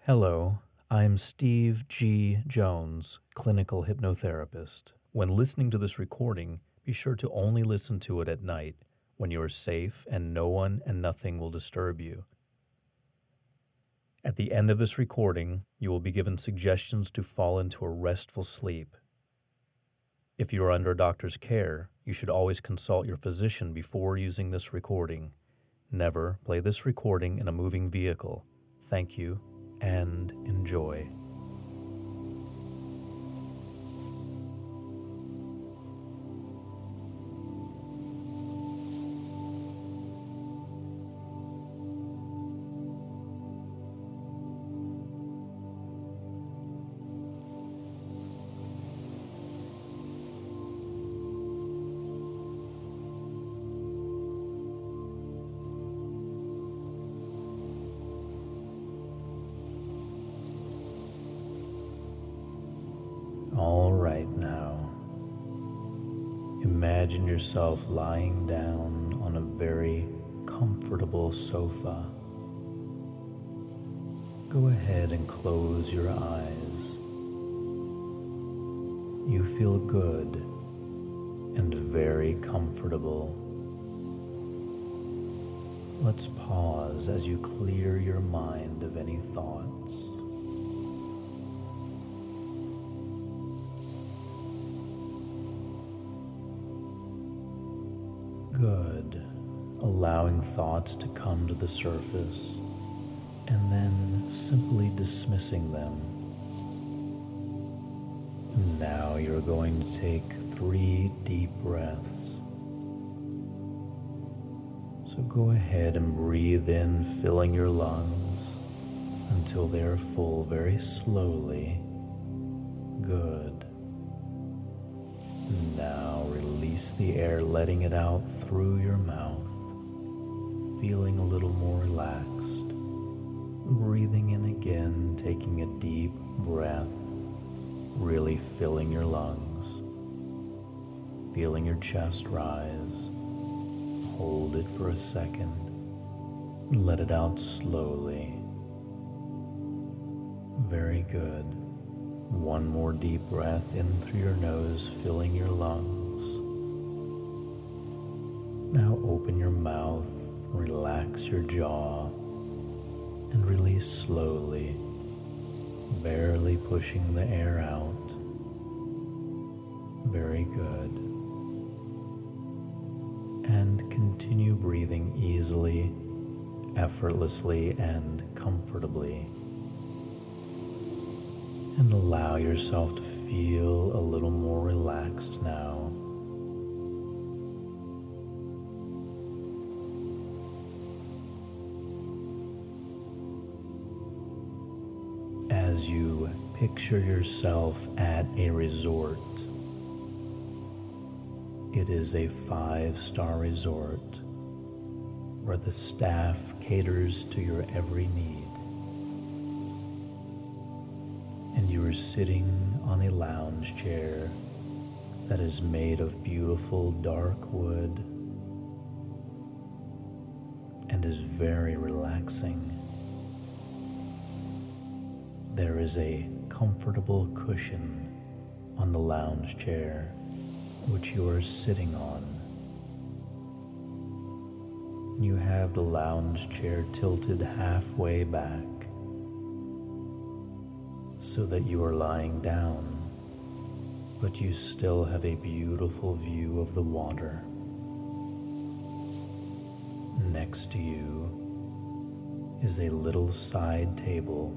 Hello, I'm Steve G. Jones, clinical hypnotherapist. When listening to this recording, be sure to only listen to it at night when you are safe and no one and nothing will disturb you. At the end of this recording, you will be given suggestions to fall into a restful sleep. If you are under a doctor's care, you should always consult your physician before using this recording. Never play this recording in a moving vehicle. Thank you and enjoy. All right now, imagine yourself lying down on a very comfortable sofa. Go ahead and close your eyes. You feel good and very comfortable. Let's pause as you clear your mind of any thoughts. Good. Allowing thoughts to come to the surface and then simply dismissing them. Now you're going to take 3 deep breaths. So go ahead and breathe in, filling your lungs until they are full very slowly. Good. Now release the air, letting it out through your mouth, feeling a little more relaxed. Breathing in again, taking a deep breath, really filling your lungs, feeling your chest rise. Hold it for a second, let it out slowly. Very good. One more deep breath in through your nose, filling your lungs. Now open your mouth, relax your jaw, and release slowly, barely pushing the air out. Very good. And continue breathing easily, effortlessly, and comfortably. And allow yourself to feel a little more relaxed now. As you picture yourself at a resort, it is a 5-star resort where the staff caters to your every need. And you are sitting on a lounge chair that is made of beautiful dark wood and is very relaxing. There is a comfortable cushion on the lounge chair which you are sitting on. You have the lounge chair tilted halfway back so that you are lying down, but you still have a beautiful view of the water. Next to you is a little side table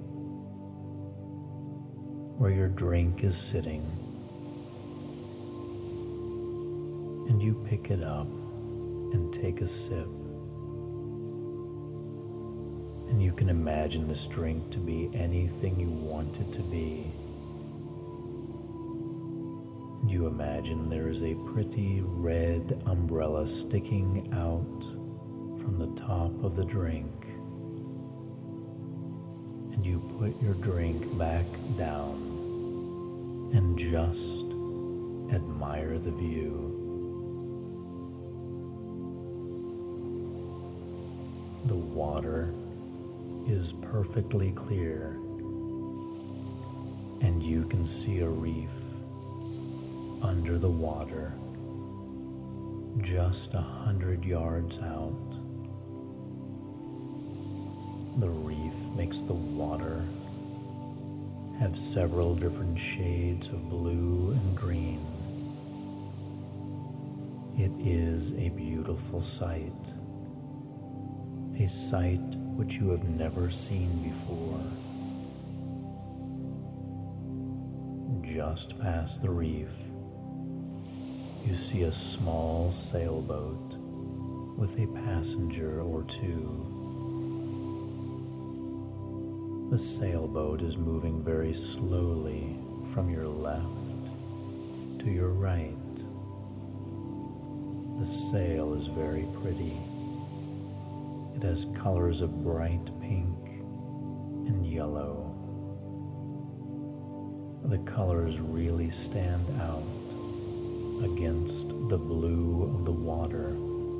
where your drink is sitting, and you pick it up and take a sip. And you can imagine this drink to be anything you want it to be. You imagine there is a pretty red umbrella sticking out from the top of the drink. And you put your drink back down and just admire the view. The water is perfectly clear, and you can see a reef under the water just 100 yards out. The reef makes the water have several different shades of blue and green. It is a beautiful sight, a sight which you have never seen before. Just past the reef, you see a small sailboat with a passenger or two. The sailboat is moving very slowly from your left to your right. The sail is very pretty. It has colors of bright pink and yellow. The colors really stand out against the blue of the water.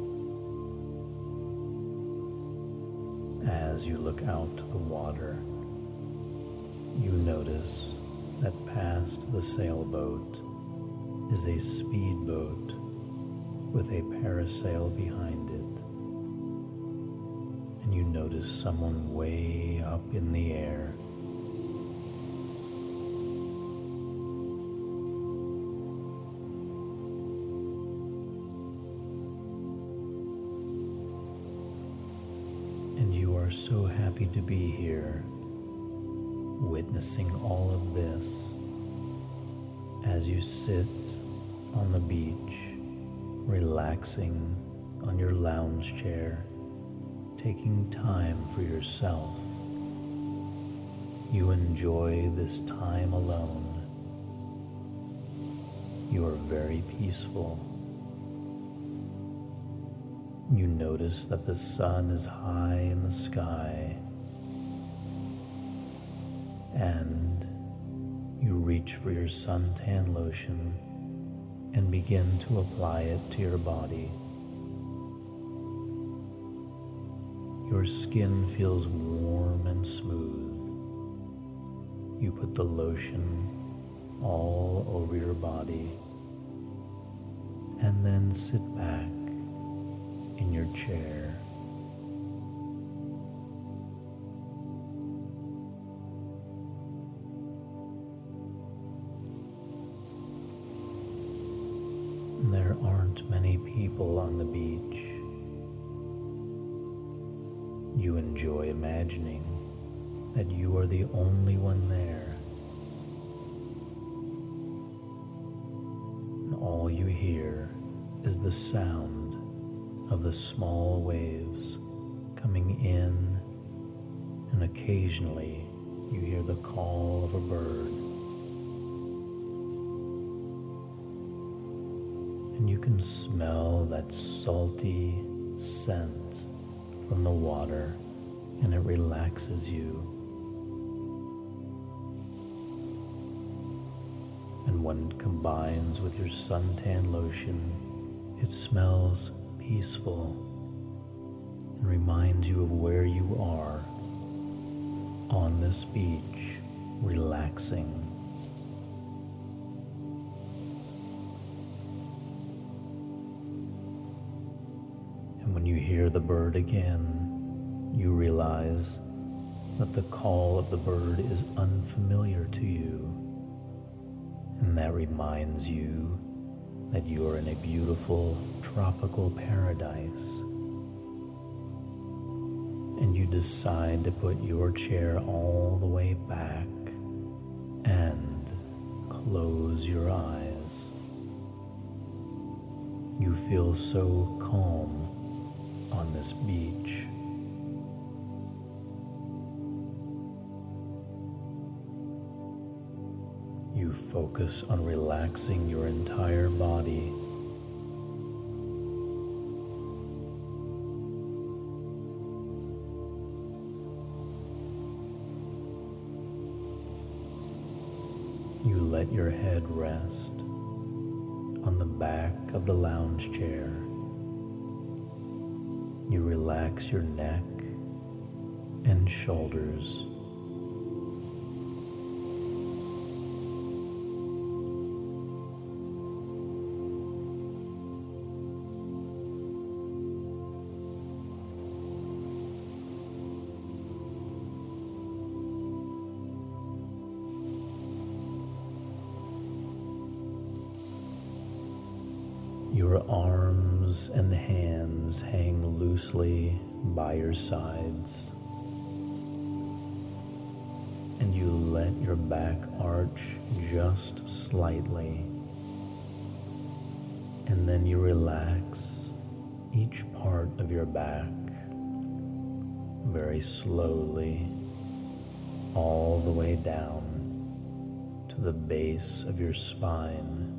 As you look out to the water, you notice that past the sailboat is a speedboat with a parasail behind it. And you notice someone way up in the air. And you are so happy to be here, witnessing all of this as you sit on the beach, relaxing on your lounge chair, taking time for yourself. You enjoy this time alone. You are very peaceful. You notice that the sun is high in the sky, and you reach for your suntan lotion and begin to apply it to your body. Your skin feels warm and smooth. You put the lotion all over your body and then sit back in your chair. There aren't many people on the beach. You enjoy imagining that you are the only one there. And all you hear is the sound of the small waves coming in, and occasionally you hear the call of a bird. And you can smell that salty scent from the water, and it relaxes you. And when it combines with your suntan lotion, it smells peaceful and reminds you of where you are on this beach, relaxing. And when you hear the bird again, you realize that the call of the bird is unfamiliar to you, and that reminds you that you are in a beautiful tropical paradise. And you decide to put your chair all the way back and close your eyes. You feel so calm on this beach. You focus on relaxing your entire body. You let your head rest on the back of the lounge chair. You relax your neck and shoulders. your arms and hands hang loosely by your sides, and you let your back arch just slightly, and then you relax each part of your back very slowly all the way down to the base of your spine.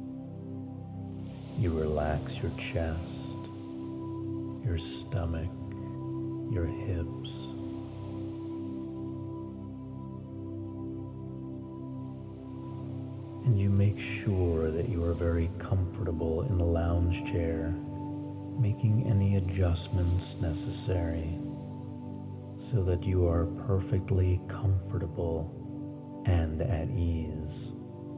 You relax your chest, your stomach, your hips, and you make sure that you are very comfortable in the lounge chair, making any adjustments necessary so that you are perfectly comfortable and at ease.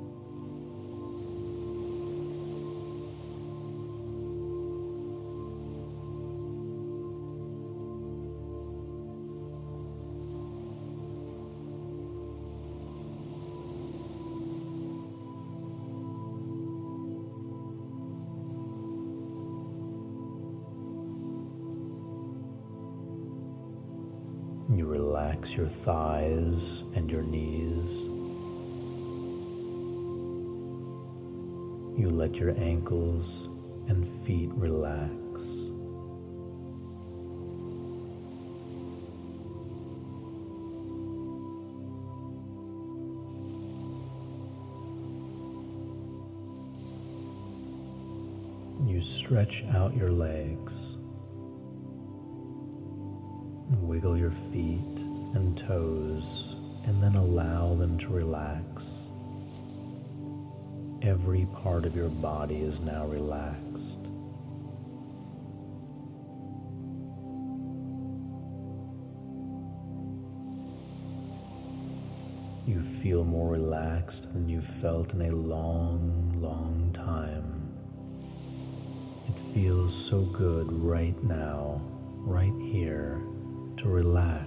You relax your thighs and your knees. You let your ankles and feet relax. You stretch out your legs. Wiggle your feet and toes, and then allow them to relax. Every part of your body is now relaxed. You feel more relaxed than you've felt in a long, long time. It feels so good right now, right here, to relax.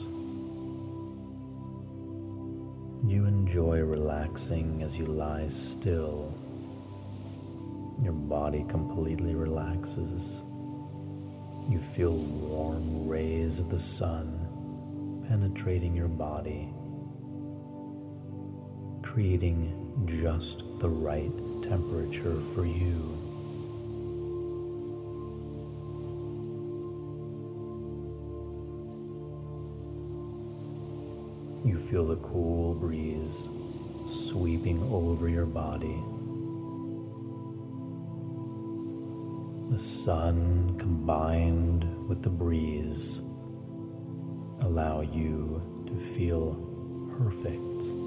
You enjoy relaxing as you lie still. Your body completely relaxes. You feel warm rays of the sun penetrating your body, creating just the right temperature for you. You feel the cool breeze sweeping over your body. The sun combined with the breeze allow you to feel perfect.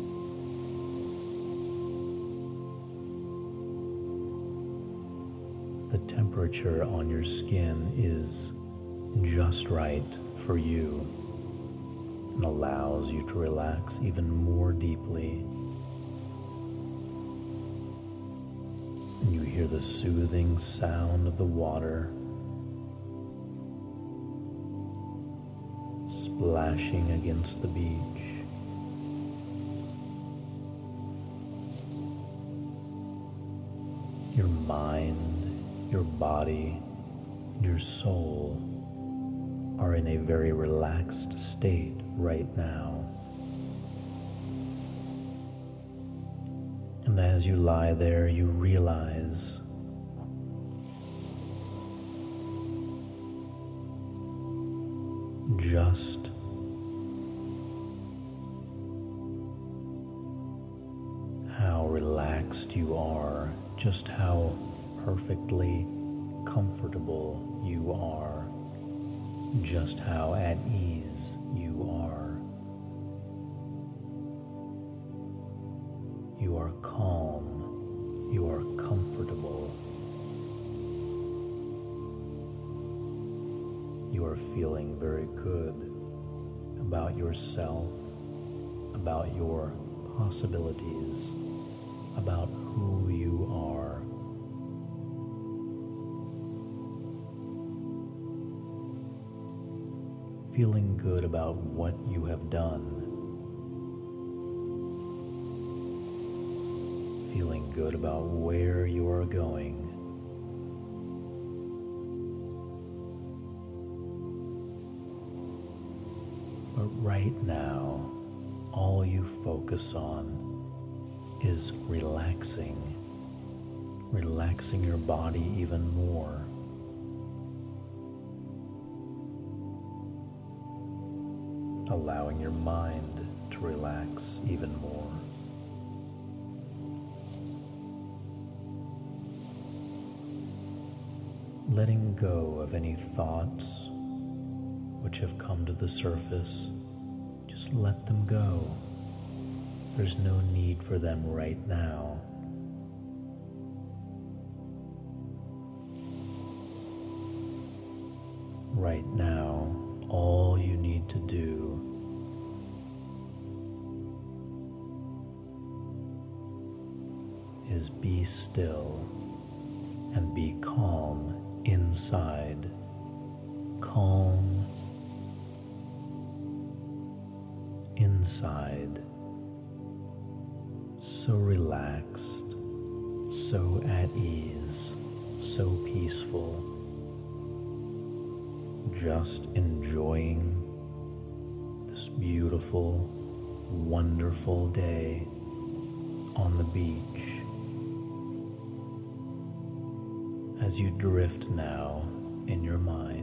The temperature on your skin is just right for you and allows you to relax even more deeply. And you hear the soothing sound of the water splashing against the beach. Your mind, your body, your soul are in a very relaxed state right now. And as you lie there, you realize just how relaxed you are, just how perfectly comfortable you are, just how at ease you are. You are calm, you are comfortable, you are feeling very good about yourself, about your possibilities, about who you are. Feeling good about what you have done. Feeling good about where you are going. But right now, all you focus on is relaxing your body even more. Allowing your mind to relax even more. Letting go of any thoughts which have come to the surface, just let them go. There's no need for them right now. Right now, all you need to do is be still and be calm inside. Calm inside. So relaxed, so at ease, so peaceful. Just enjoying this beautiful, wonderful day on the beach. As you drift now in your mind.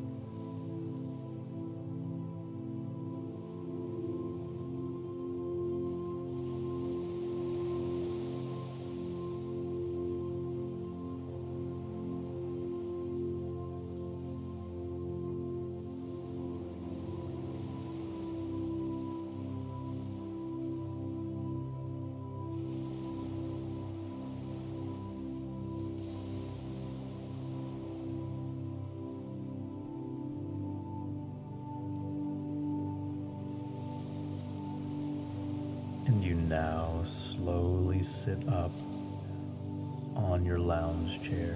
And you now slowly sit up on your lounge chair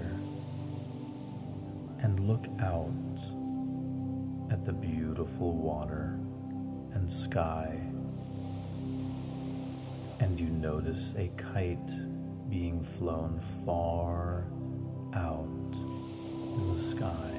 and look out at the beautiful water and sky. And you notice a kite being flown far out in the sky.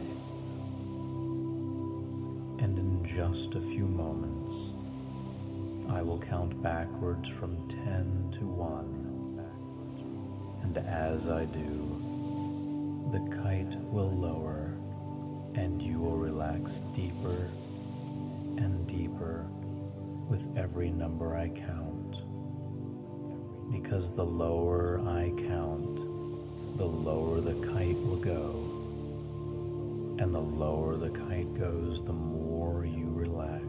And in just a few moments, I will count backwards from 10 to 1, and as I do, the kite will lower, and you will relax deeper and deeper with every number I count, because the lower I count, the lower the kite will go, and the lower the kite goes, the more you relax.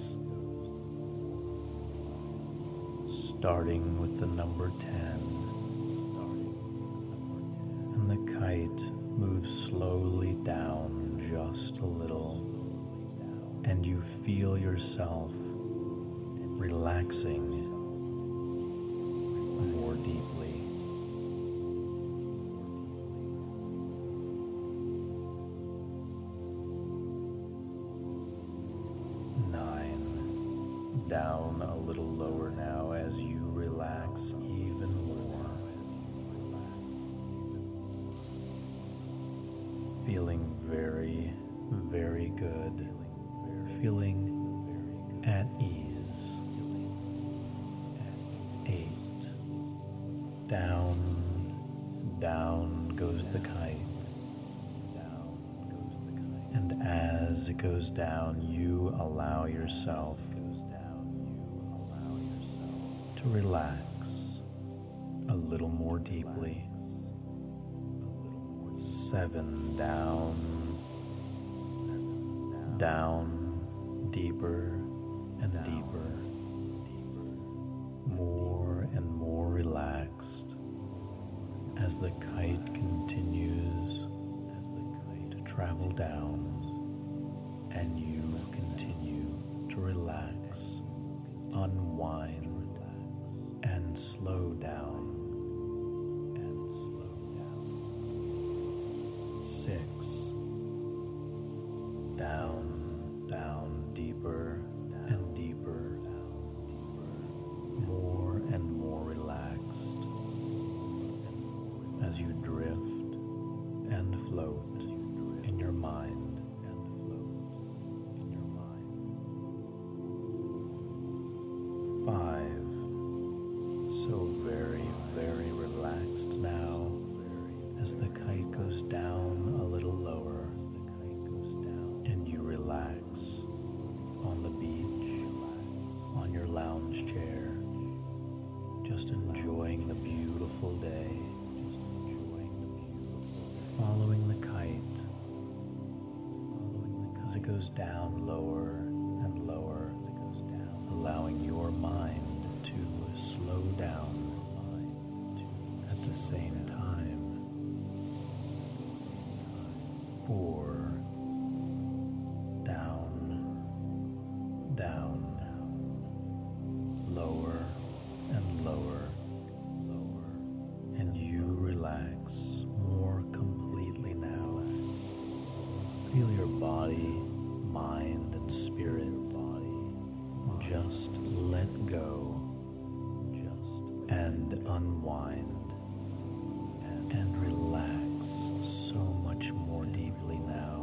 Starting with the number 10, and the kite moves slowly down just a little, and you feel yourself relaxing more deeply. Down a little lower now as you relax even more. Feeling very, very good. Feeling at ease. 8. Down, down goes the kite. And as it goes down, you allow yourself to relax a little more deeply. 7. Down, down, deeper and deeper, more and more relaxed as the kite continues to travel down, and you continue to relax, unwind, and slow down. 6. Down, down, deeper and deeper, more and more relaxed as you drift and float in your mind. as the kite goes down a little lower, and you relax on the beach, on your lounge chair, just enjoying the beautiful day, following the kite as it goes down lower and lower, allowing your mind to slow down at the same time. 4, down, down, lower and lower, and you relax more completely now. Feel your body, mind, and spirit just let go and unwind and relax so much more deeply now.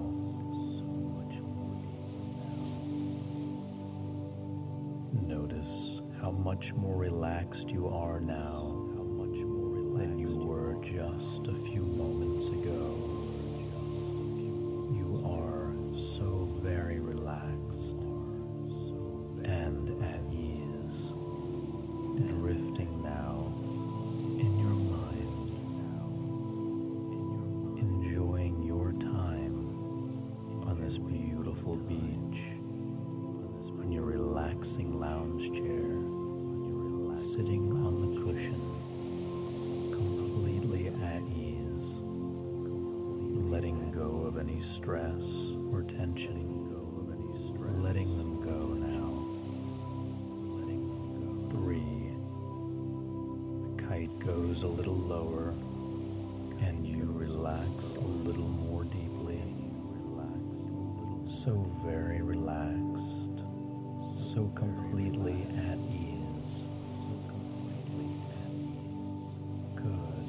Notice how much more relaxed you are now than you were just a few moments ago. You are so very relaxed and at ease, drifting now in your mind, enjoying your time on this beautiful beach, on your relaxing lounge chair, sitting on the cushion, completely at ease, letting go of any stress or tension, letting them go now. 3, the kite goes a little lower, and you relax a little more deeply, so very relaxed, so completely at ease. Good.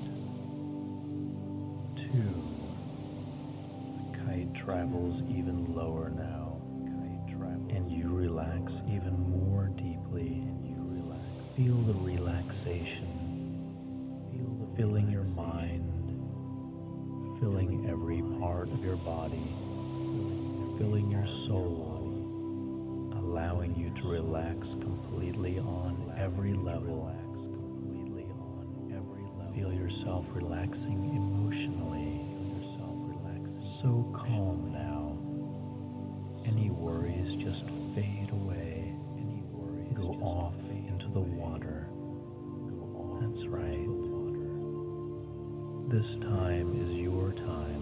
2, the kite travels even lower now, and you relax even more deeply. Feel the relaxation, filling your mind, filling every part of your body, filling your soul, allowing you to relax completely on every level. Feel yourself relaxing emotionally, so calm now. Any worries just fade away, go off into the water. That's right. This time is your time.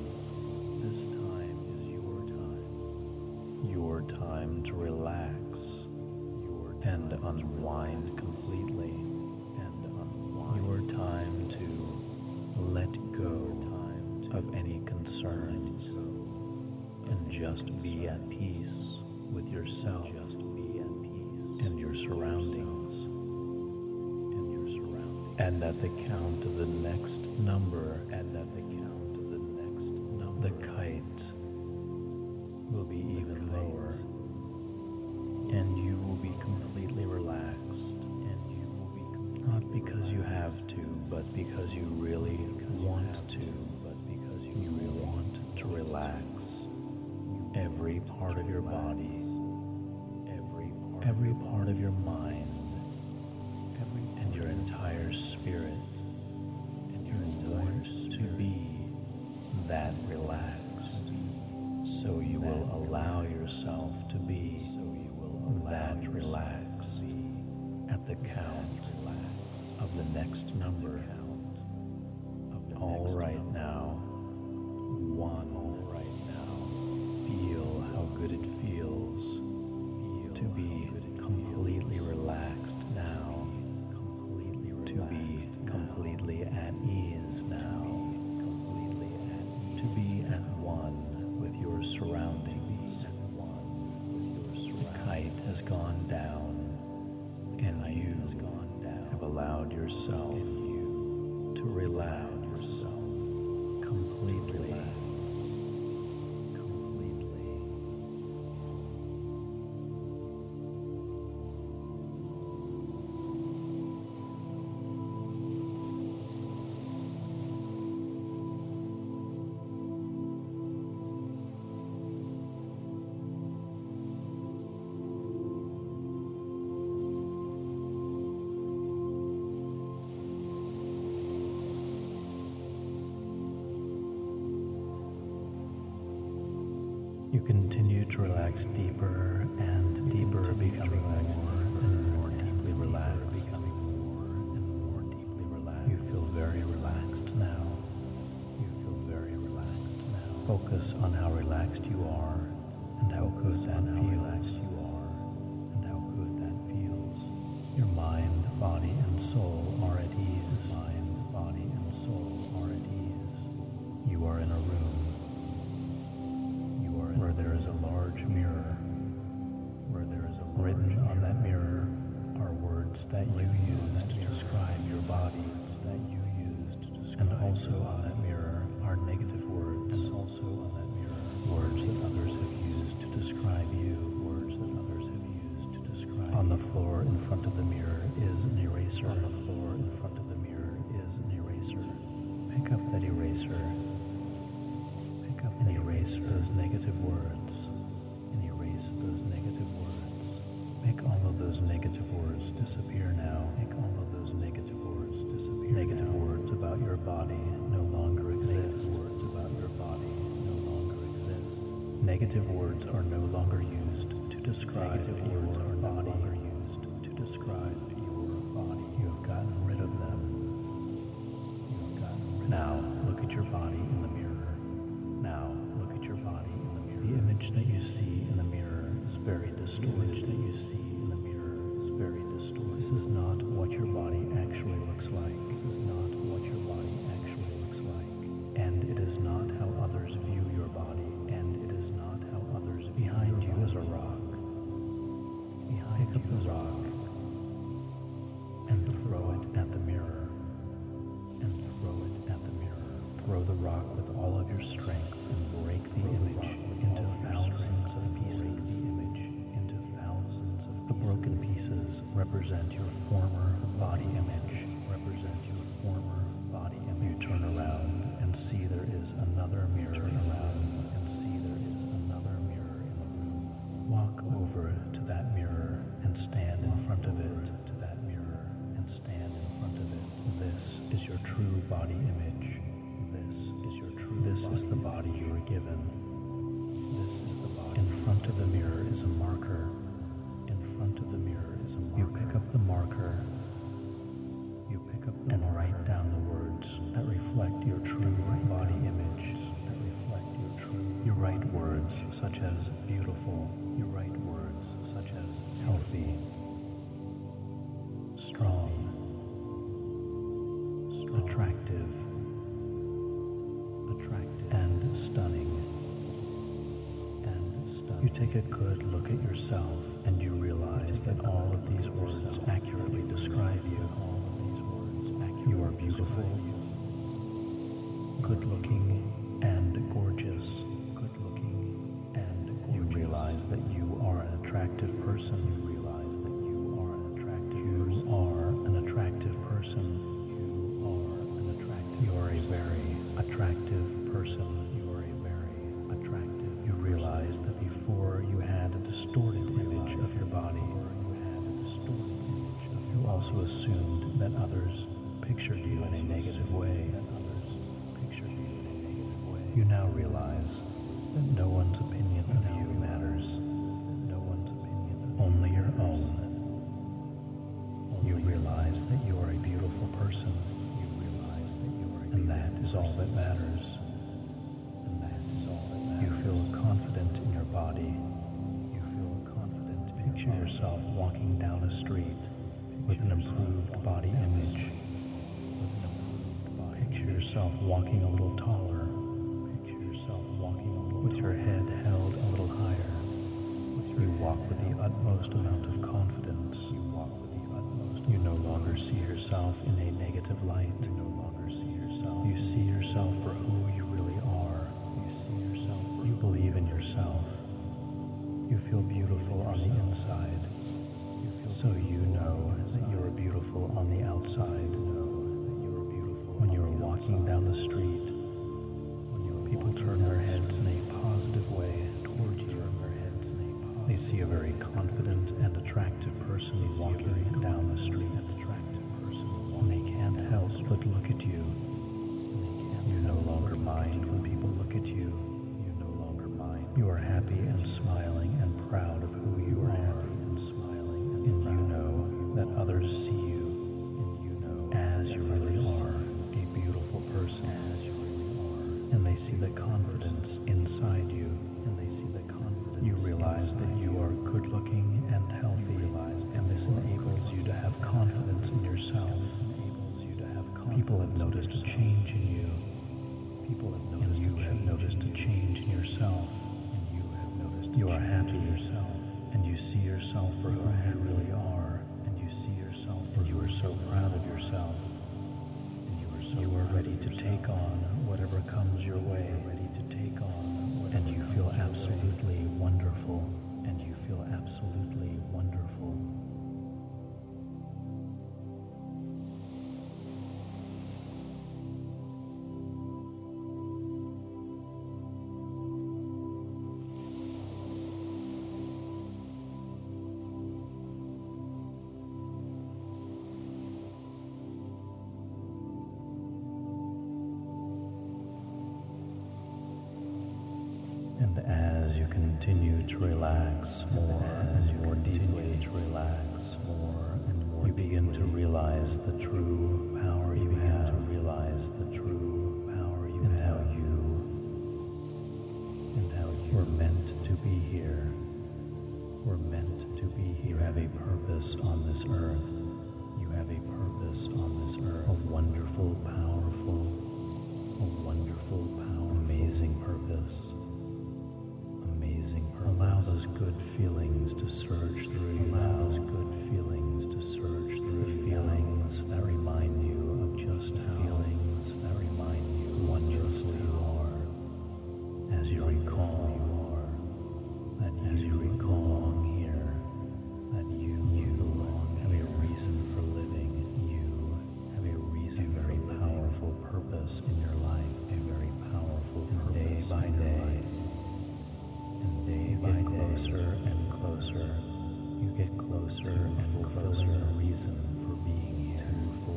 Your time to relax and unwind completely. Your time to let go of any concerns and just be at peace with yourself and your surroundings. And at the count of the next number, the kite will be even lower, and you will be completely relaxed. Not because you have to, but because you really want to. You want to relax every part of your body, every part of your mind, and your entire spirit. You want to be that relaxed, so you will allow yourself to be that relaxed at the count of the next number. All right now. 1. Feel how good it feels to be completely relaxed now, to be completely at ease now, to be at one with your surroundings. The kite has gone down, and you have allowed yourself to relax completely. continue to relax deeper and deeper, becoming more deeply relaxed. You feel very relaxed now. Focus on how relaxed you are and how good that feels. Your mind, body, and soul are at ease. You are in a room where there is a large mirror. Written on that mirror are words that you use to describe your body. And also on that mirror are negative words. Words that others have used to describe you. On the floor in front of the mirror is an eraser. Pick up that eraser. And erase those negative words. Make all of those negative words disappear now. Negative words about your body no longer exist. Negative words are no longer used to describe your body. You have gotten rid of them. Now look at your body in the mirror. The image that you see in the mirror is very distorted. This is not what your body actually looks like. And it is not how others view your body. Behind you is a rock. Pick up the rock and throw it at the mirror. Throw the rock with all of your strength and break the image into thousands of pieces. The broken pieces represent your former body image. You turn around and see there is another mirror in the room. Walk over to that mirror and stand in front of it. This is your true body image. This is the body you are given. In front of the mirror is a marker. You pick up the marker and write down the words that reflect your true body image. You write words such as beautiful. Healthy. Strong. Attractive. And stunning. You take a good look at yourself and you realize that all of these words accurately describe you. You are beautiful, good-looking, and gorgeous. You realize that you are an attractive person. You are an attractive person. You are a very attractive person. You realize that before you had a distorted image of your body. You also assumed that others pictured you in a negative way. You now realize that no one's opinion of you matters. Only your own. You realize that you are a beautiful person. And that is all that matters. You feel confident in your body. Picture yourself walking down a street with an improved body image. Picture yourself walking a little taller, with your head held a little higher. You walk with the utmost amount of confidence. You no longer see yourself in a negative light. You see yourself for who you really are. You believe in yourself. You feel beautiful on the inside. So you know that you are beautiful on the outside. When you are walking down the street, people turn their heads in a positive way toward you. They see a very confident and attractive person walking down the street. And they can't help but look at you. You no longer mind when people look at you. You are happy and smiling and proud of who you are. And you know that others see you as you really are, a beautiful person. And they see the confidence inside you. You realize that you are good looking and healthy, and this enables you to have confidence in yourself. People have noticed a change in you. And you have noticed a change in yourself. You are happy yourself, and you see yourself for who you really are. And you are so proud of yourself. You are ready to take on whatever comes your way. And you feel absolutely wonderful. And as you continue to relax more and more deeply, you begin to realize the true power you have, and how you were meant to be here. You have a purpose on this earth. A wonderful, powerful, amazing purpose. Allow those good feelings to surge through you. The feelings that remind you of just how wonderful you are. As you recall that you belong here, that you have a reason for living. You have a very powerful purpose in your life. Day by day. You get closer and closer to the reason for being here,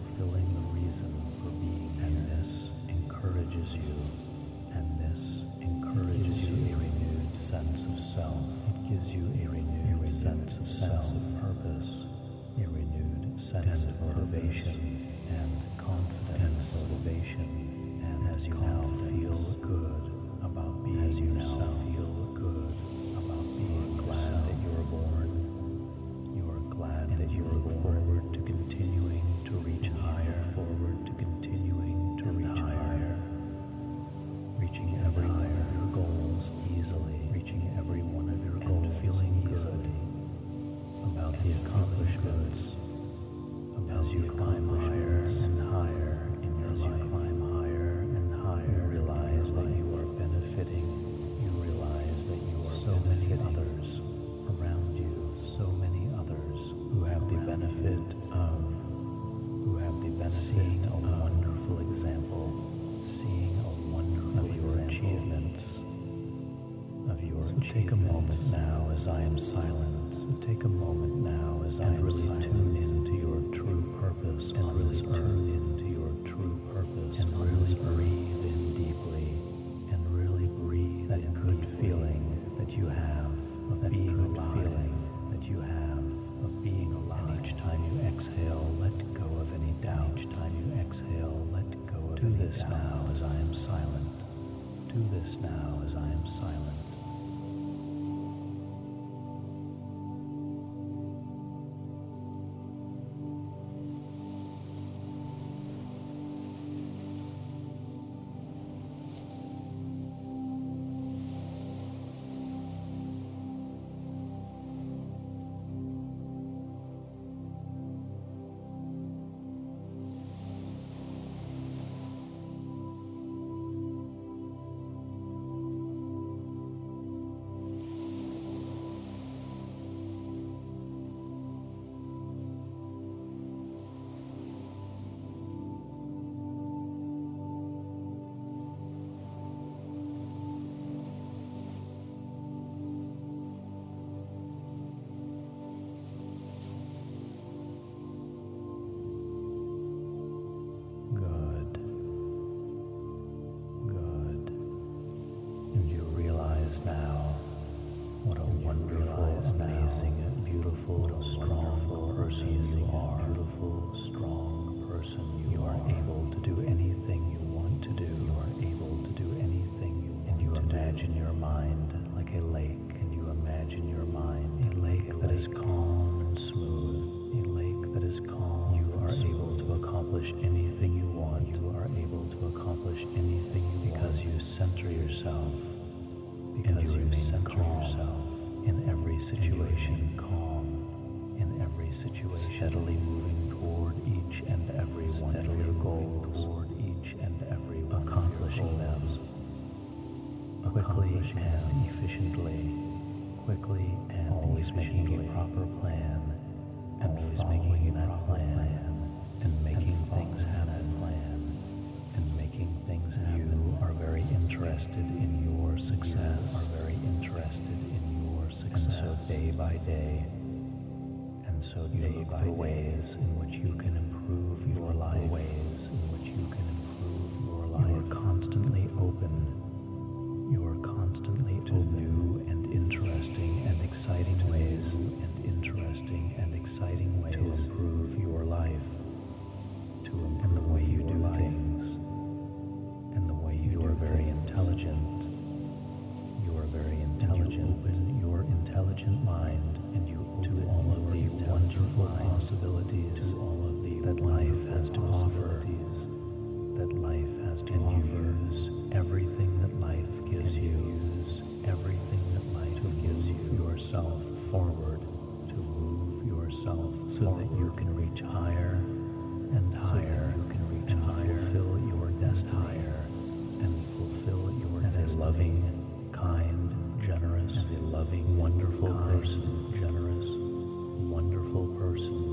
and this encourages you, a renewed sense of self. It gives you a renewed sense of purpose, a renewed sense of motivation and confidence, and as you now feel good about being yourself. You look forward to continuing to reach higher, reaching every one of your goals easily, and feeling good about the accomplishments. As you climb higher and higher in your life, you realize that you are benefiting. You realize that you are so many others around you, who have the benefit of seeing a wonderful example, of your achievements, So take a moment now as I am silent. And really tune into your true purpose on this earth. And really breathe in deeply. That good feeling that you have of being alive. And each time you exhale, let go of any doubt. Do this now as I am silent. accomplish anything you want. You are able to accomplish anything you want because you center yourself. Because you remain calm in every situation. Calm in every situation. Steadily moving toward each and every one of your goals. Toward each and every one. Accomplishing them quickly and efficiently. Quickly and always making a proper plan. And always making that plan. And making things happen. And making things happen. You are very interested in your success. You are very interested in your success. And so day by day. And so day by ways in which you can improve your life. Ways in which you can improve your life. You are constantly open. You are constantly to new and interesting and exciting ways. And interesting and exciting ways to improve your life. To improve and the way you do things. And the way you are very intelligent. You are very intelligent. Open your intelligent mind and you to all of the wonderful possibilities to all of the that life has to offer. That life has to offer. Use everything that life gives you. Use everything that life gives you. Yourself forward to move yourself so that you can reach higher and higher. You can reach and higher. Fulfill your destiny. And fulfill your as a loving, kind, generous, as a loving, wonderful person, generous, wonderful person.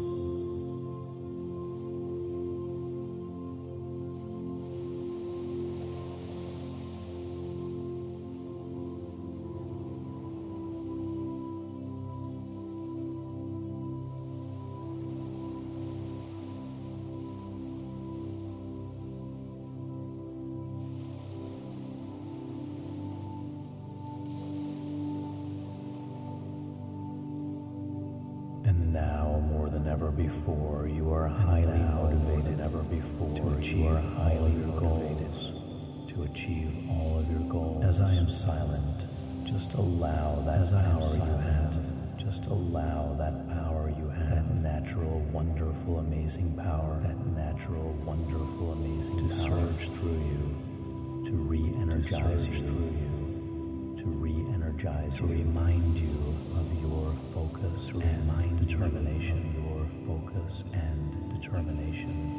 And now, more than ever before, you are highly motivated ever before to achieve all of your goals. To achieve all of your goals. As I am silent, just allow that power you have. Just allow that power you have. That natural, wonderful, amazing power. That natural, wonderful, amazing to surge through you. To re-energize you. Through you. To re-energize, to remind you of your focus and determination. Your focus and determination.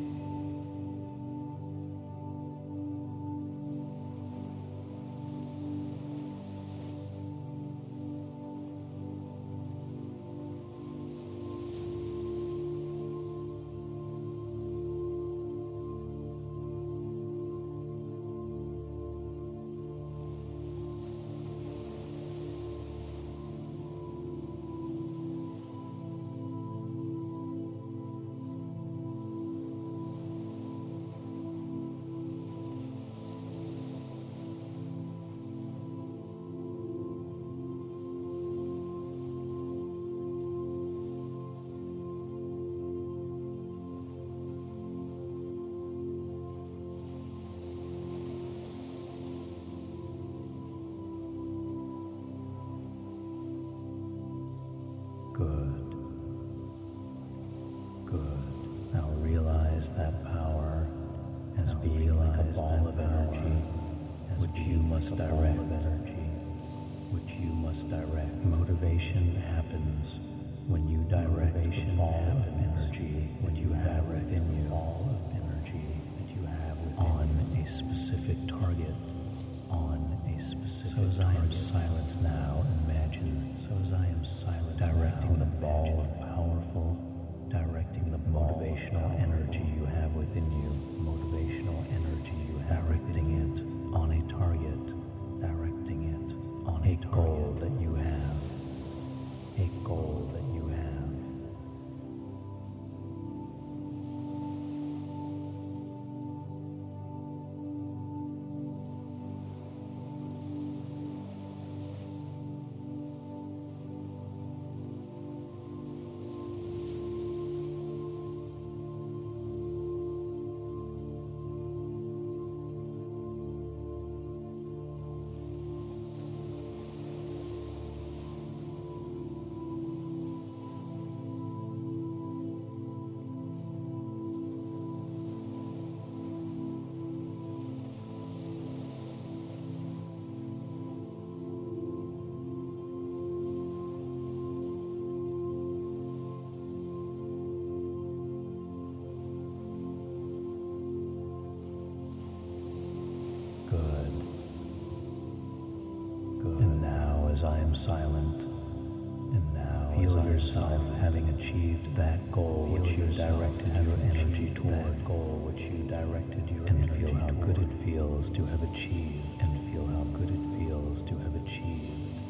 Good. Good. Now realize that power as being like a ball of energy, which you must direct. Motivation happens when you direct the ball of energy that you have within you. Ball of energy that you have on a specific target. On a specific. So as I am silent now, imagine. So as I am silent, directing the ball of powerful, directing the motivational energy you have within you. Motivational energy you have directing it on a target. Directing it on a goal that you have. A goal that you have. am silent. And now feel yourself having achieved that goal which you directed your energy toward. That goal which you directed your energy toward. And feel how good it feels to have achieved. And feel how good it feels to have achieved.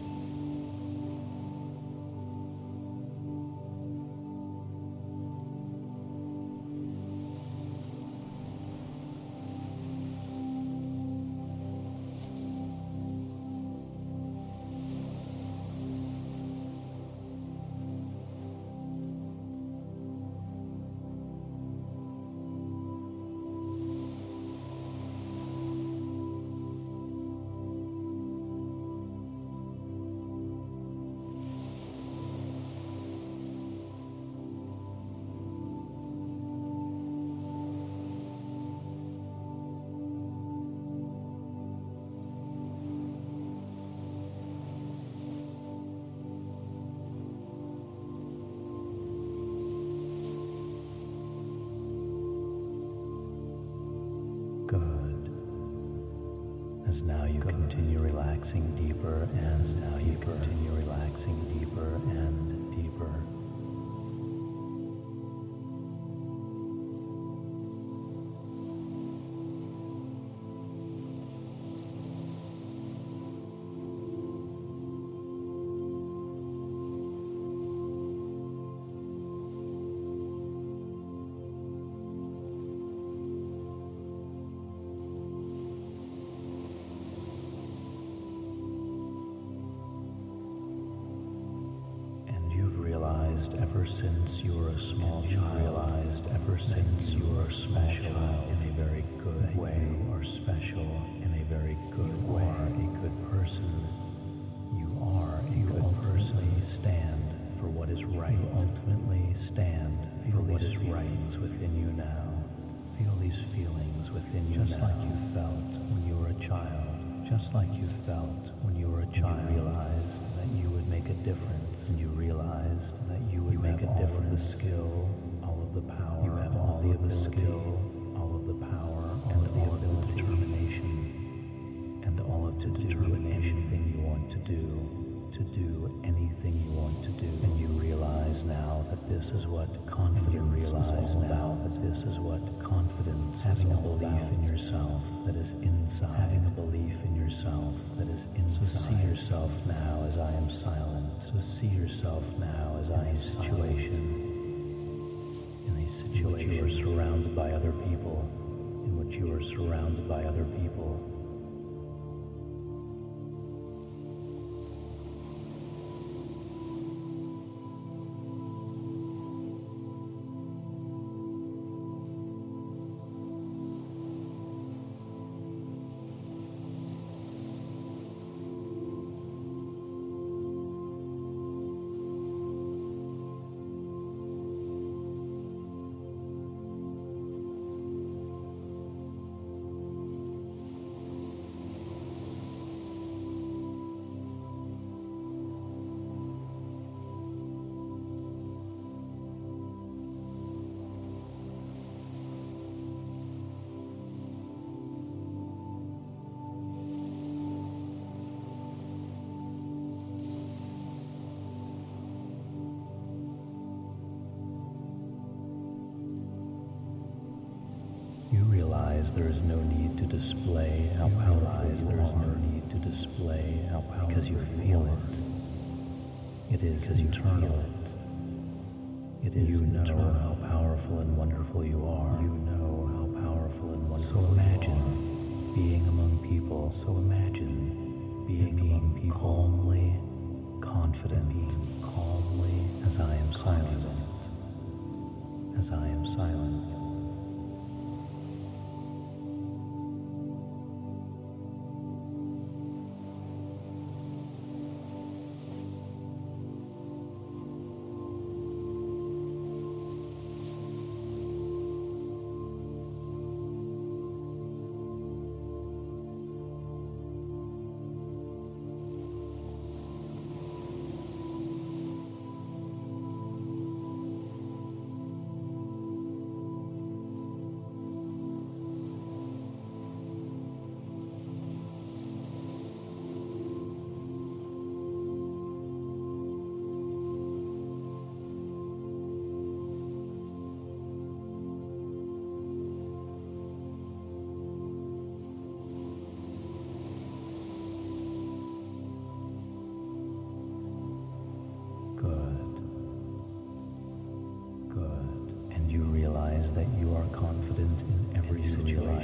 Good. As now you continue relaxing deeper, and now you continue relaxing deeper and deeper. Ever since you were a small child, realized ever since you were a small child in a very good way, you are special in a very good way. You are a good person. You are a good person. Stand for what is right. You ultimately stand for what is right within you now. Feel these feelings within you just like you felt when you were a child. Just like you felt when you were a child. You realized that you would make a difference. And you realized that you would make a difference. All of the skill, all of the power. You have all of the skill, all of the power, and all of the determination, and all of the determination. Anything you want to do anything you want to do. And you realize now that this is what confidence is all about. That this is what confidence is all about. Having a belief in yourself that is inside. Having a belief in yourself that is inside. So see yourself now as I am silent. So see yourself now as I am situation. In a situation in which you are surrounded by other people. In which you are surrounded by other people. There is no need to display how powerful you are. There is no need to display how powerful, because you feel it. It is internal. It is internal. How powerful and wonderful you are. You know how powerful and wonderful. So imagine being among people. So imagine being among people calmly, confident, calmly as I am silent. As I am silent.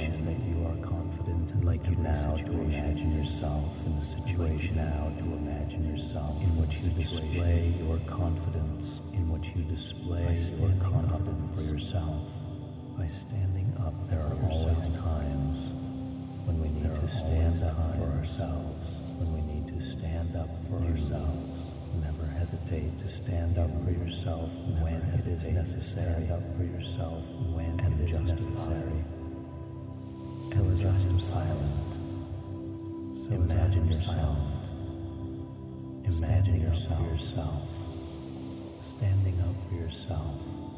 situation that you are confident in, like you now to imagine yourself in a situation now to imagine yourself in which you display your confidence, in which you display your confidence for yourself. By standing up, there are always times when we need to stand up for ourselves, when we need to stand up for ourselves. Never hesitate to stand up for yourself when it is necessary. Stand up for yourself when it is necessary. So as I am silent, imagine yourself. Imagine yourself. Standing up for yourself.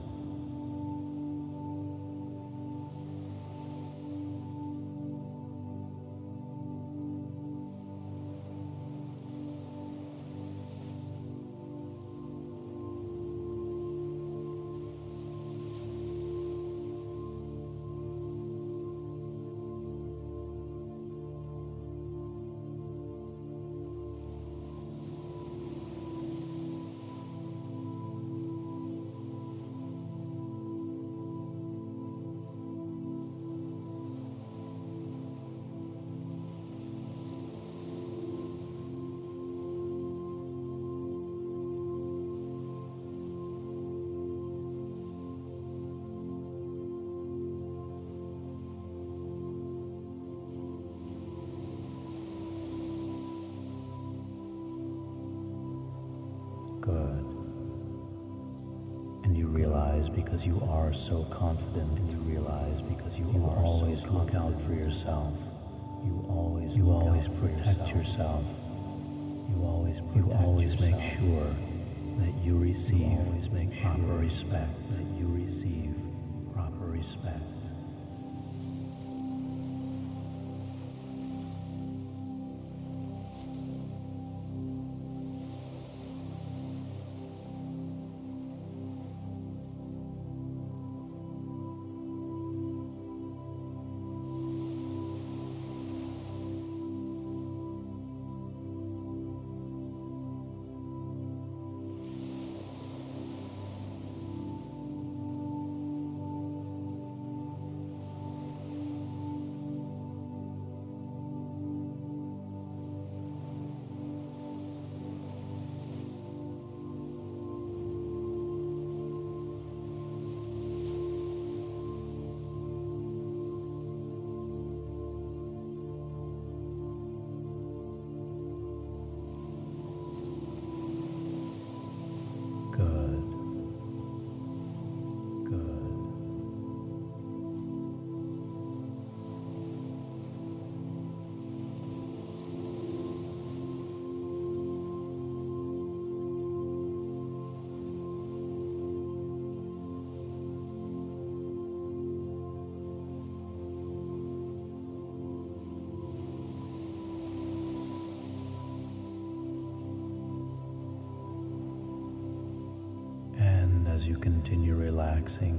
Good. And you realize because you are so confident, and you realize because you always look out for yourself. You always protect yourself. You always make sure that you receive proper respect. That you receive proper respect. As you continue relaxing,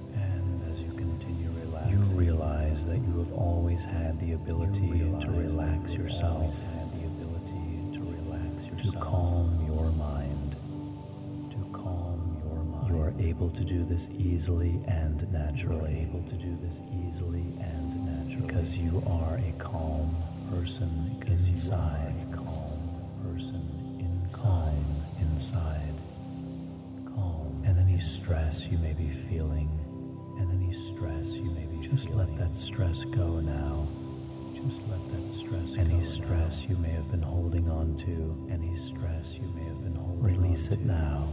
you realize that you have always had the ability to relax yourself, to calm your mind. You are able to do this easily and naturally. Because you are a calm person inside. Inside. And any stress you may be feeling, just let that stress go now. Any stress you may have been holding on to, release it now.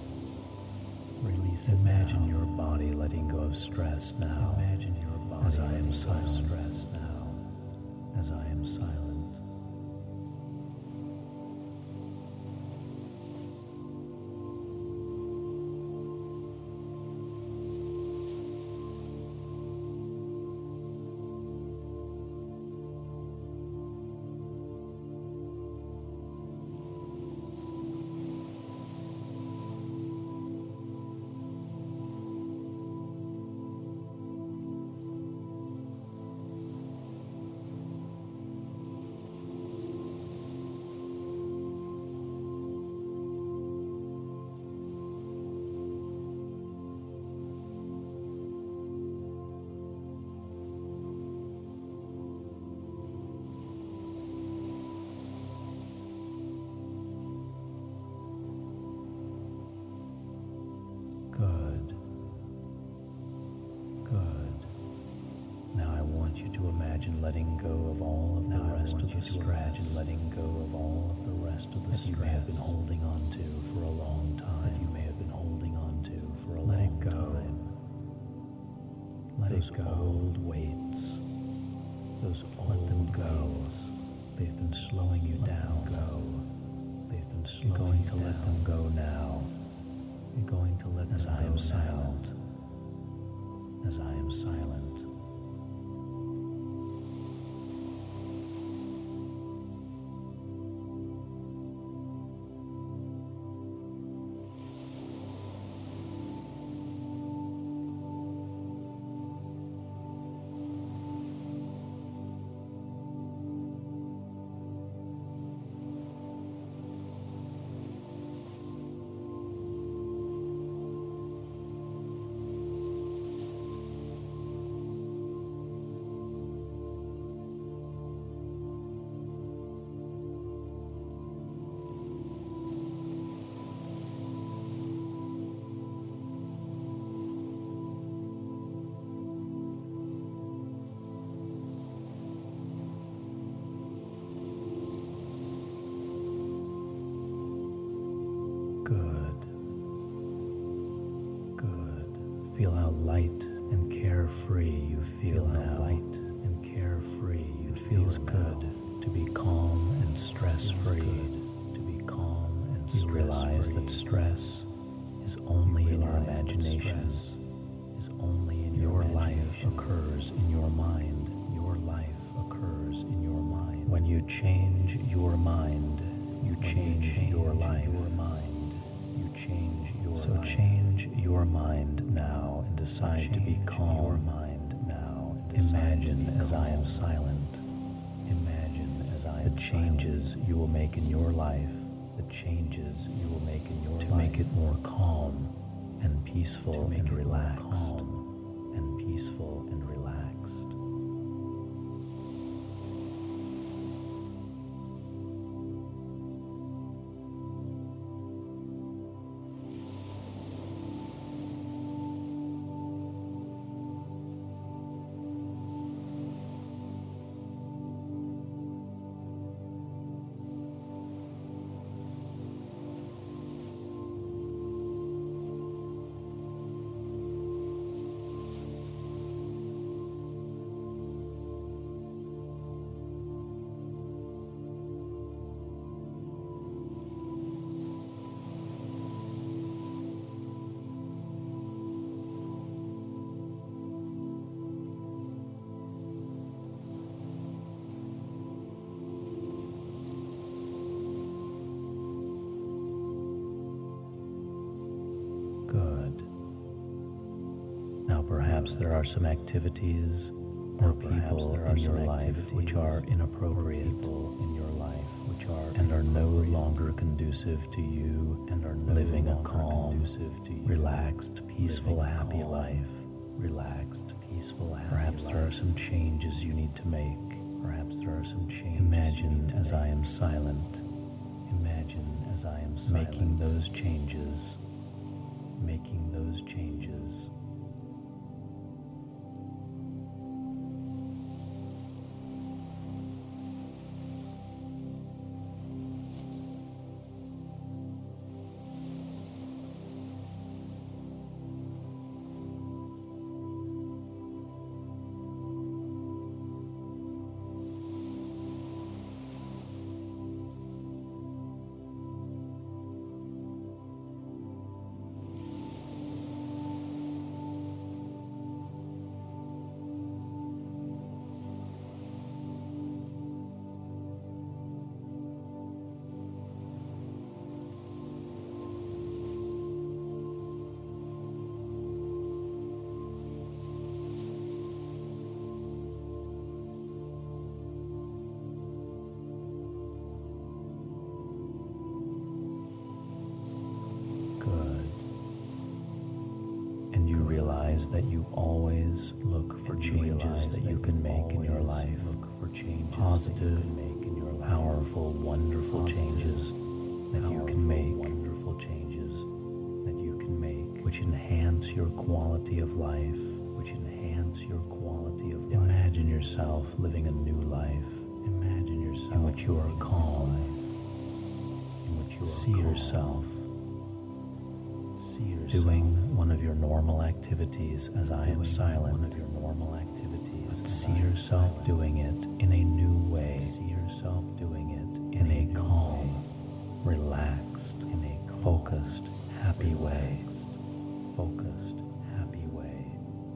Imagine your body letting go of stress now. As I am silent. to imagine letting go of all of the rest of the stress. Imagine letting go of all of the rest of the stress you may have been holding on to for a long time. That you may have been holding on to for a long time. Let it go. Let it go. Old weights. Those old let them go. Weights. They've been slowing you down. Go. They've been slowing you down. You're going to let them go now. You're going to let them go. As I am silent. As I am silent. Feel how light and carefree you feel now. Light and carefree. It feels good to be calm and stress-free. To be calm and stress-free. You realize that stress is only in your imagination. Is only in your life occurs in your mind. Your life occurs in your mind. When you change your mind, you change your life. Change your so mind. Change your mind now and decide to be calm. Your mind now and imagine as I am silent. Imagine as I am the changes silent. You will make in your life. The changes you will make in your life to make it more calm and peaceful and relaxed. Calm and peaceful and relaxed. Perhaps there are some activities or people in your life which are inappropriate in your life, which are no longer conducive to you and are living a calm, relaxed, peaceful, happy life. Relaxed, peaceful, happy Perhaps there are some changes you need to make. Perhaps there are some changes. Imagine as I am silent. Imagine as I am silent. Making those changes. Making those changes. That you always look for changes that you can make in your life. Look for changes positive, powerful, wonderful changes that you can make. Wonderful changes that you can make, which enhance your quality of life. Which enhance your quality of life. Imagine yourself living a new life. Imagine yourself in which you are calm. See yourself doing one of your normal activities as I am silent. But see yourself doing it in a new way. See yourself doing it in a calm, relaxed, focused, happy way. Focused, happy way.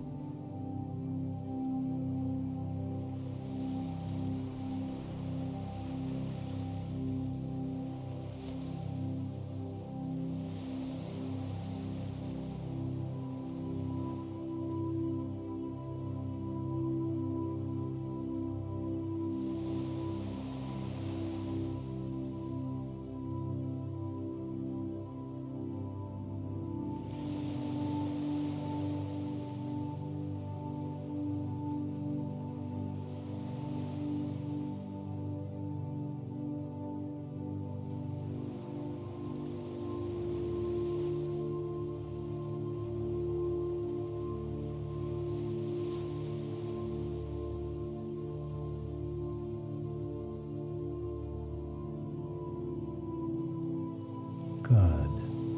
Good.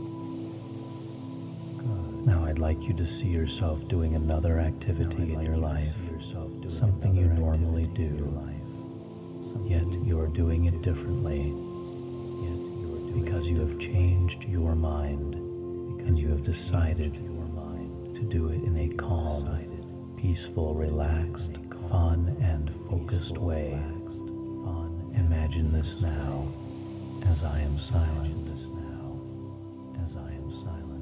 Now I'd like you to see yourself doing another activity in your life, something you normally do, yet you are doing it differently, because you have changed your mind and you have decided to do it in a calm, peaceful, relaxed, fun, and focused way. Imagine this now as I am silent. As I am silent.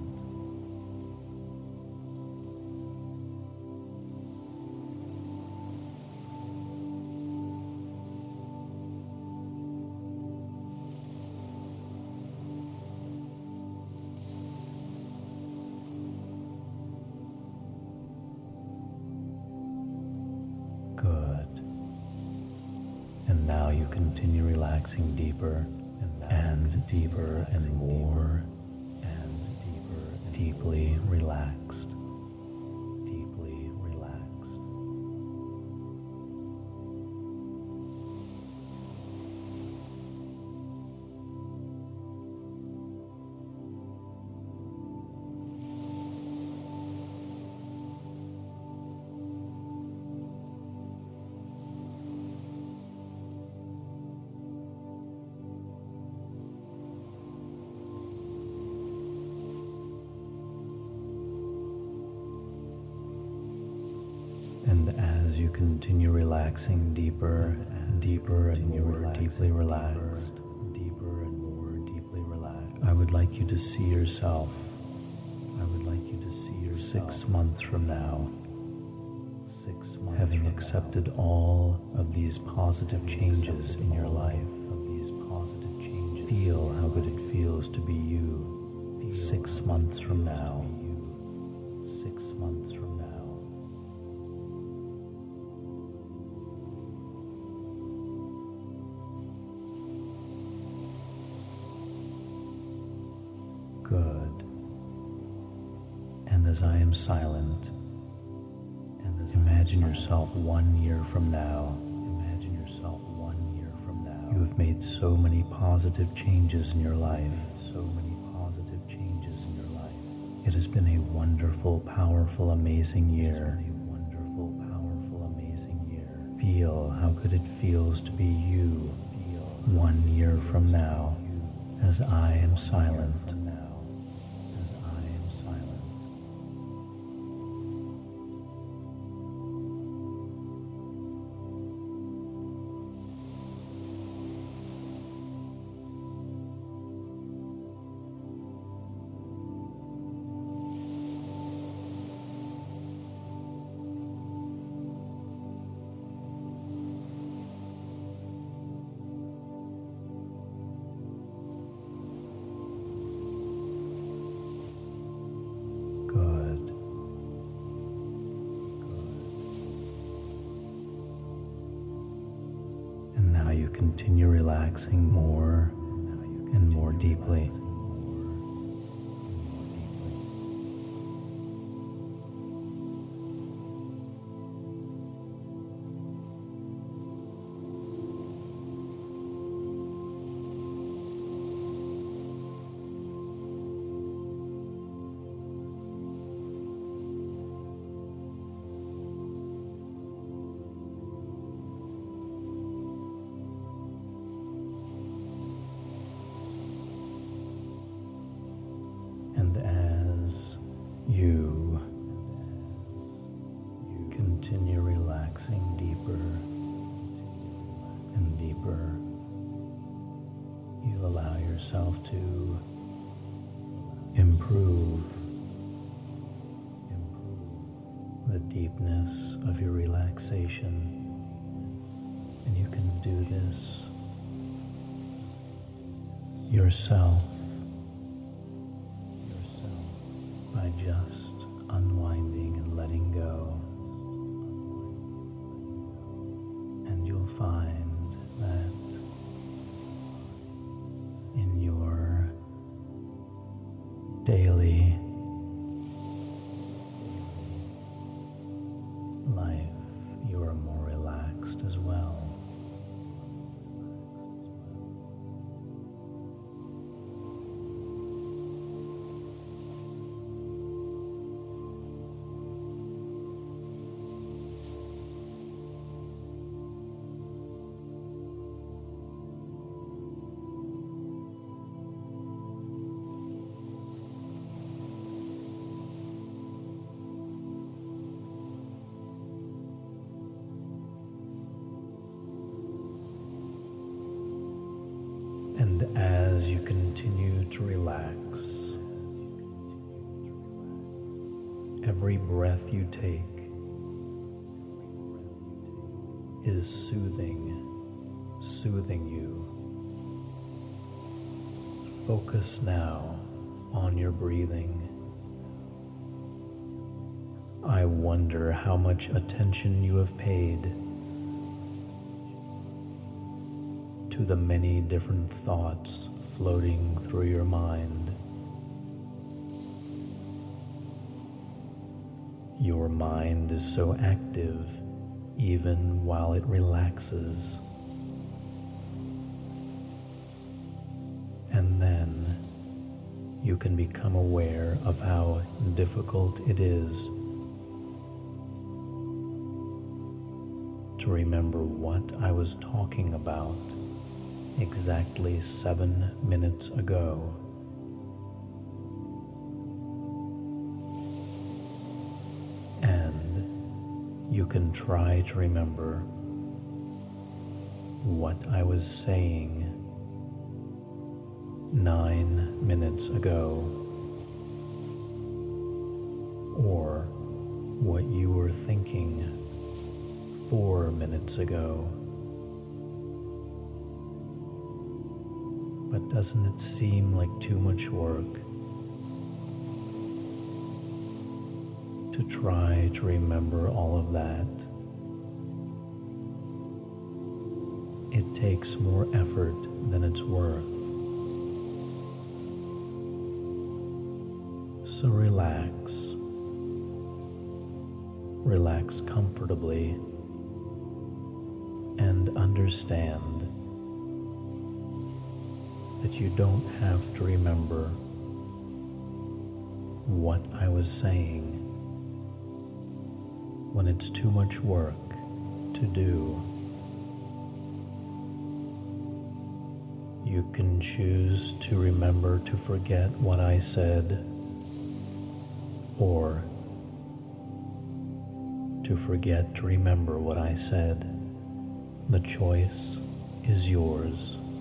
Good. And now you continue relaxing deeper and deeper and more deeply relaxed. Deeply relaxed. And as you continue relaxing deeper and deeper and more deeply relaxed, I would like you to see yourself 6 months from now, having accepted all of these positive changes in your life. Feel how good it feels to be you 6 months from now. 6 months from now. Good. And as I am silent, imagine yourself 1 year from now. Imagine yourself 1 year from now. You have made so many positive changes in your life. It has been a wonderful, powerful, amazing year. Feel how good it feels to be you 1 year from now, as I am silent. Continue relaxing more and more deeply. continue relaxing deeper and deeper, you allow yourself to improve the deepness of your relaxation. And you can do this yourself by just unwinding and letting go. And you'll find that in your daily life, you are more relaxed as well. And as you continue to relax, every breath you take is soothing you. Focus now on your breathing. I wonder how much attention you have paid to the many different thoughts floating through your mind. Your mind is so active even while it relaxes. And then you can become aware of how difficult it is to remember what I was talking about exactly 7 minutes ago. And you can try to remember what I was saying 9 minutes ago, or what you were thinking 4 minutes ago. But doesn't it seem like too much work to try to remember all of that? It takes more effort than it's worth. So relax comfortably, and understand that you don't have to remember what I was saying when it's too much work to do. You can choose to remember to forget what I said, or to forget to remember what I said. The choice is yours.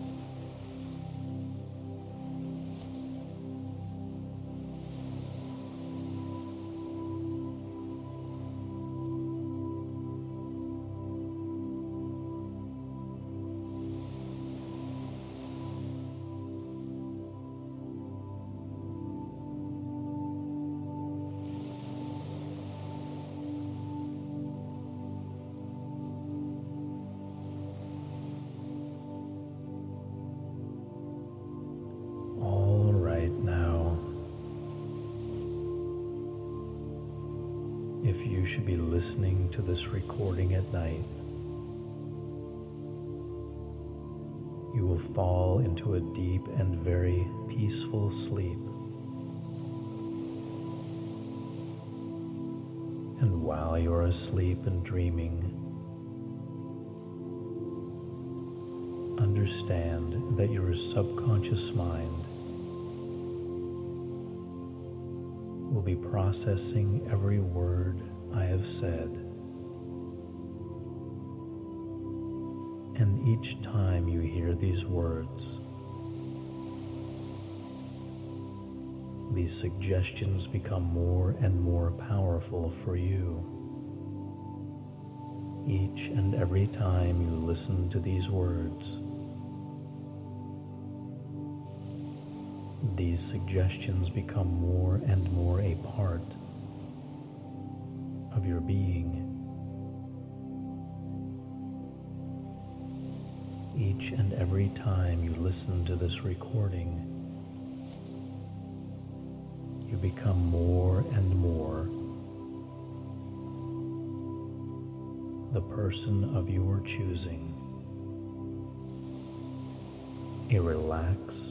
If you should be listening to this recording at night, you will fall into a deep and very peaceful sleep. And while you're asleep and dreaming, understand that your subconscious mind will be processing every word I have said And each time you hear these words, these suggestions become more and more powerful for you. Each and every time you listen to these words, these suggestions become more and more a part of your being. Each and every time you listen to this recording, you become more and more the person of your choosing, a relaxed,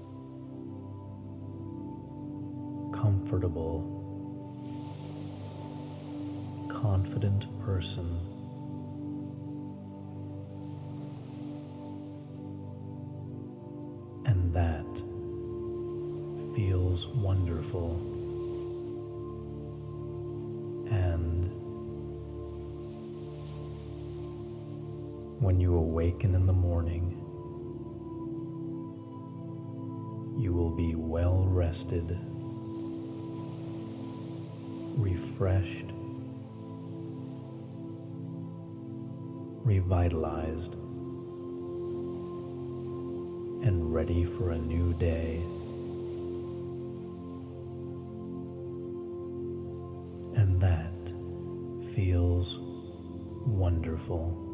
comfortable, confident person. And that feels wonderful. And when you awaken in the morning, you will be well rested, refreshed, revitalized, and ready for a new day. And that feels wonderful.